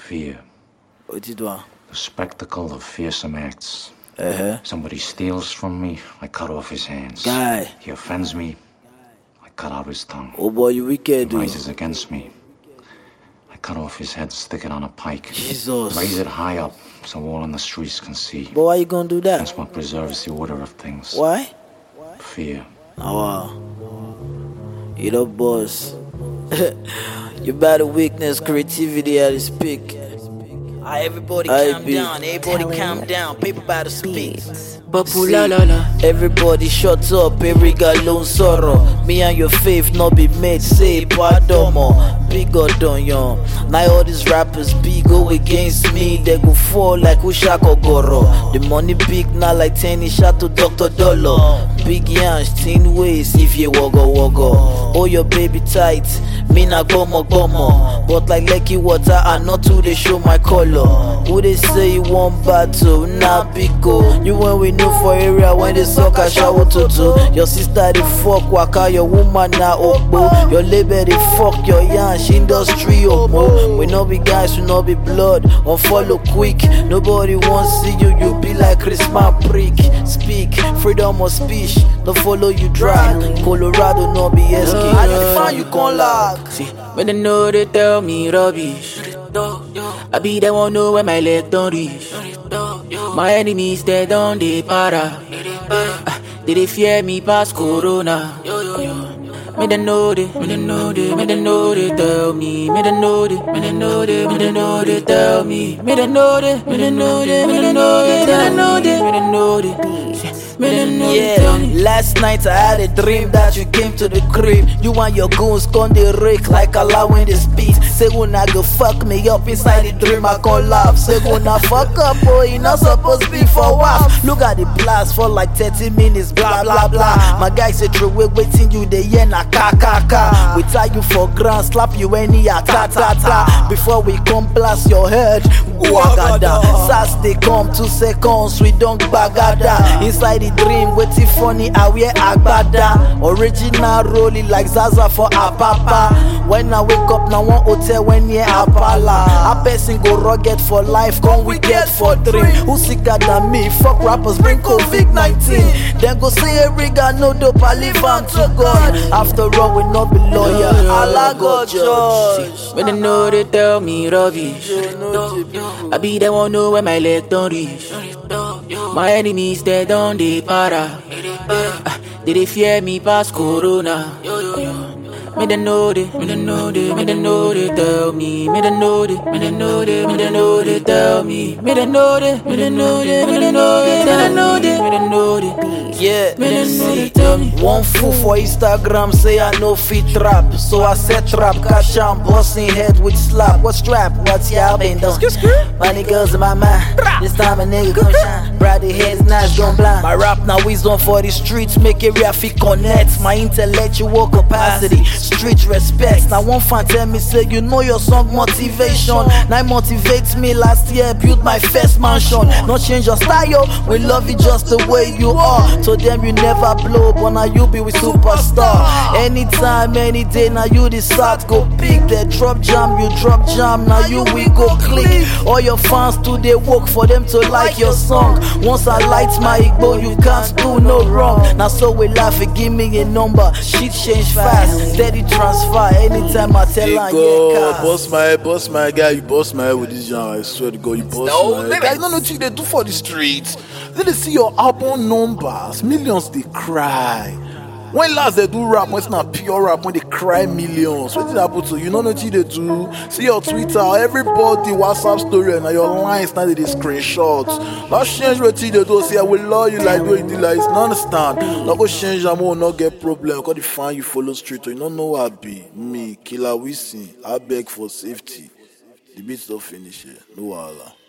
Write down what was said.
Fear. What you doing? The spectacle of fearsome acts. Somebody steals from me, I cut off his hands. Guy. He offends me, I cut out his tongue. Oh boy, you wicked, He dude. rises against me, I cut off his head, stick it on a pike. Jesus. Raise it high up so all in the streets can see. But why you gonna do that? That's what preserves the order of things. Why? Fear. Oh wow. You know, boss. You better weakness, creativity at its peak. Everybody calm down, everybody calm down. Paper by the speak. Everybody shut up, every guy lone sorrow. Me and your faith not be made, say pardon more. Big or done young. Now all these rappers big go against me, they go fall like Ushako Goro. The money big now like tennis shot to Dr. Dollar. Big yans, thin waist if you wogo. Oh your baby tight, me na gomo. But like Lucky Water, I not to they show my color. Who they say you want battle, nah big go. You when we know for area when they suck a shower tutu. Your sister they fuck waka, your woman na okbo. Your label they fuck your yansh industry omo. We no be guys, we no be blood, unfollow quick. Nobody wants see you, you be like Christmas prick. Speak, freedom of speech, no follow you dry. Colorado no be SK, I define you con lag. See, when they know they tell me rubbish, I be the one know where my leg don't reach. My enemies they don't they para. They fear me past Corona. Me they know they, me they know they, me they know they tell me, me they know they, me they know they, me they know they tell me, me they know they, me they know they, me they know they, me they know they, me they know they. Yeah, last night I had a dream that you came to the crib. You and your goons con the rake like Allah when they speak. Say gonna go fuck me up inside the dream, I can't laugh. Say gonna fuck up, boy, you not supposed to be for a while. Look at the blast for like 30 minutes, blah blah blah. My guy said true, we waiting you the yen na ka. We tie you for ground, slap you any ta. Before we come blast your head, wagada. Sass they come 2 seconds, we don't bagada. Inside the dream, waiting funny, I wear agbada. Original rolling like Zaza for Apapa. When I wake up, now one hotel when near Apala. A person go rugged for life, come we get for dream. Who sicker than me? Fuck rappers, bring COVID-19. Then go say every guy no dope, I live on to God. After all, we not be lawyer, Allah God judge. When they know they tell me rubbish, I be the one know where my leg don't reach. My enemies they don't they para. They fear me past Corona. Me they know they, me they know they, me they know they tell me, me they know they, me they know they, me they know they tell me, me they know they, me they know they, me they know they, me they know they, me they know they. Yeah, me they know they tell me. One fool for Instagram say I know fit trap, so I set trap, catch am busting head with slap. What strap? What's your been done? Money girls in my mind. This time a nigga gon' shine. Brady heads nice gon' blind. My rap now wisdom for the streets, make area fit connect. My intellectual capacity, street respect. Now one fan tell me say you know your song motivation. Now it motivates me. Last year built my first mansion. Not change your style, we love you just the way you are. To them you never blow, but now you be with superstar. Anytime, any day, now you decide go pick. They drop jam, you drop jam. Now you we go click. All your fans too they work for them to like your song. Once I light my Igbo, you can't do no wrong. Now so we laugh and give me a number. Shit change fast, steady transfer. Anytime I tell her, yeah, boss my guy, you boss my head with this genre. I swear to God, you boss my head. I don't know what they do for the streets. Then they see your album numbers, millions they cry. When last they do rap, when it's not pure rap, when they cry millions, what did happen to you? You don't know what they do. See your Twitter, everybody WhatsApp story, and your lines now they screenshots. Not change what they do. See, I will love you like what you do. Like, it's not understand. Not go change them, will not get problem. Because they find you follow street, you don't know what I be. Me, Killer Wisin, I beg for safety. The beats don't finish here. No wahala.